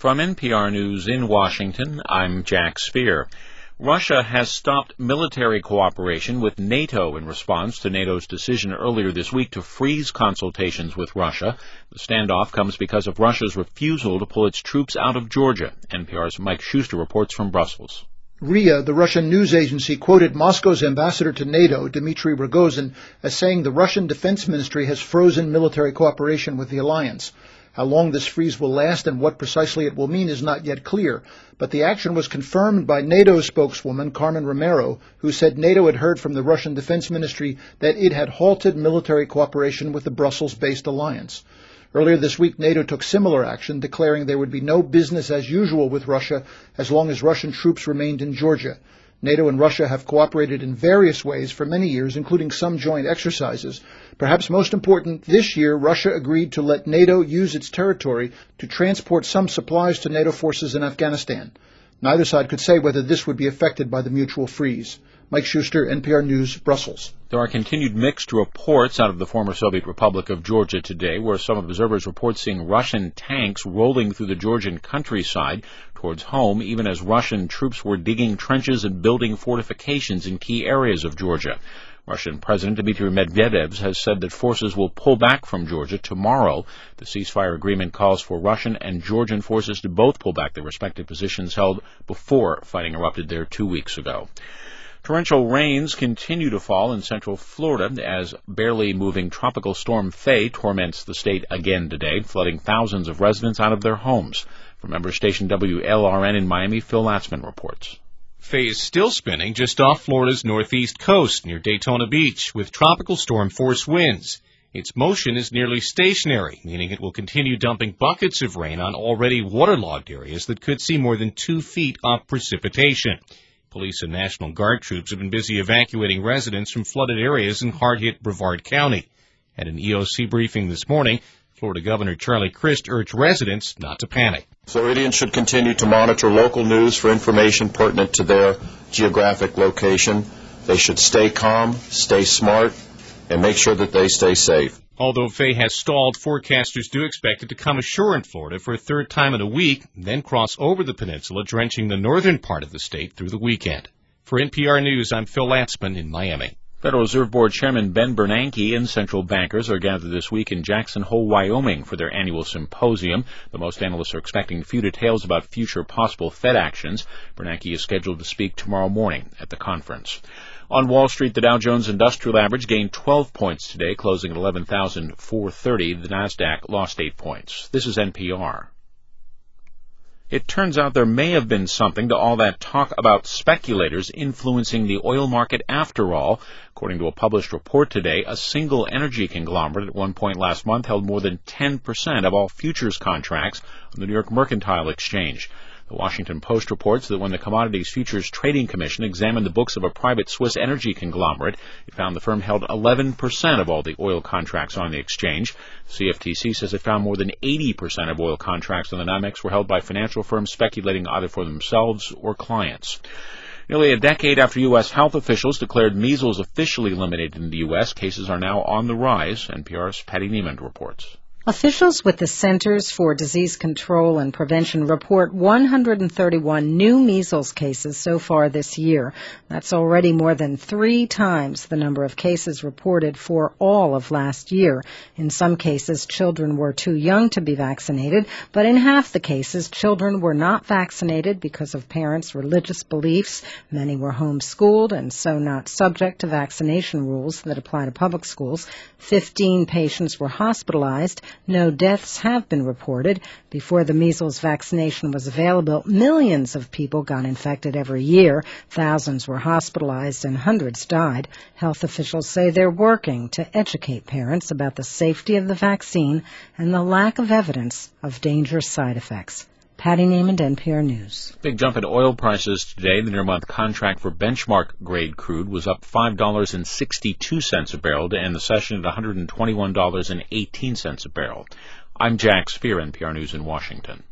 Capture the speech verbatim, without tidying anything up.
From N P R News in Washington, I'm Jack Speer. Russia has stopped military cooperation with NATO in response to NATO's decision earlier this week to freeze consultations with Russia. The standoff comes because of Russia's refusal to pull its troops out of Georgia. N P R's Mike Schuster reports from Brussels. R I A, the Russian news agency, quoted Moscow's ambassador to NATO, Dmitry Rogozin, as saying the Russian Defense Ministry has frozen military cooperation with the alliance. How long this freeze will last and what precisely it will mean is not yet clear, but the action was confirmed by NATO spokeswoman Carmen Romero, who said NATO had heard from the Russian Defense Ministry that it had halted military cooperation with the Brussels-based alliance. Earlier this week, NATO took similar action, declaring there would be no business as usual with Russia as long as Russian troops remained in Georgia. NATO and Russia have cooperated in various ways for many years, including some joint exercises. Perhaps most important, this year, Russia agreed to let NATO use its territory to transport some supplies to NATO forces in Afghanistan. Neither side could say whether this would be affected by the mutual freeze. Mike Schuster, N P R News, Brussels. There are continued mixed reports out of the former Soviet Republic of Georgia today, where some observers report seeing Russian tanks rolling through the Georgian countryside towards home, even as Russian troops were digging trenches and building fortifications in key areas of Georgia. Russian President Dmitry Medvedev has said that forces will pull back from Georgia tomorrow. The ceasefire agreement calls for Russian and Georgian forces to both pull back their respective positions held before fighting erupted there two weeks ago. Torrential rains continue to fall in central Florida as barely moving tropical storm Faye torments the state again today, flooding thousands of residents out of their homes. From member station W L R N in Miami, Phil Latzman reports. Faye is still spinning just off Florida's northeast coast near Daytona Beach with tropical storm force winds. Its motion is nearly stationary, meaning it will continue dumping buckets of rain on already waterlogged areas that could see more than two feet of precipitation. Police and National Guard troops have been busy evacuating residents from flooded areas in hard-hit Brevard County. At an E O C briefing this morning, Florida Governor Charlie Crist urged residents not to panic. Floridians should continue to monitor local news for information pertinent to their geographic location. They should stay calm, stay smart, and make sure that they stay safe. Although Faye has stalled, forecasters do expect it to come ashore in Florida for a third time in a week, then cross over the peninsula, drenching the northern part of the state through the weekend. For N P R News, I'm Phil Latzman in Miami. Federal Reserve Board Chairman Ben Bernanke and central bankers are gathered this week in Jackson Hole, Wyoming for their annual symposium. The most analysts are expecting few details about future possible Fed actions. Bernanke is scheduled to speak tomorrow morning at the conference. On Wall Street, the Dow Jones Industrial Average gained twelve points today, closing at eleven thousand four hundred thirty. The Nasdaq lost eight points. This is N P R. It turns out there may have been something to all that talk about speculators influencing the oil market after all. According to a published report today, a single energy conglomerate at one point last month held more than ten percent of all futures contracts on the New York Mercantile Exchange. The Washington Post reports that when the Commodities Futures Trading Commission examined the books of a private Swiss energy conglomerate, it found the firm held eleven percent of all the oil contracts on the exchange. The C F T C says it found more than eighty percent of oil contracts on the NYMEX were held by financial firms speculating either for themselves or clients. Nearly a decade after U S health officials declared measles officially eliminated in the U S, cases are now on the rise. N P R's Patty Neiman reports. Officials with the Centers for Disease Control and Prevention report one hundred thirty-one new measles cases so far this year. That's already more than three times the number of cases reported for all of last year. In some cases, children were too young to be vaccinated, but in half the cases, children were not vaccinated because of parents' religious beliefs. Many were homeschooled and so not subject to vaccination rules that apply to public schools. Fifteen patients were hospitalized. No deaths have been reported. Before the measles vaccination was available, millions of people got infected every year. Thousands were hospitalized and hundreds died. Health officials say they're working to educate parents about the safety of the vaccine and the lack of evidence of dangerous side effects. Patty Neiman, N P R News. Big jump in oil prices today. The near-month contract for benchmark-grade crude was up five dollars and sixty-two cents a barrel to end the session at one hundred twenty-one dollars and eighteen cents a barrel. I'm Jack Speer, N P R News in Washington.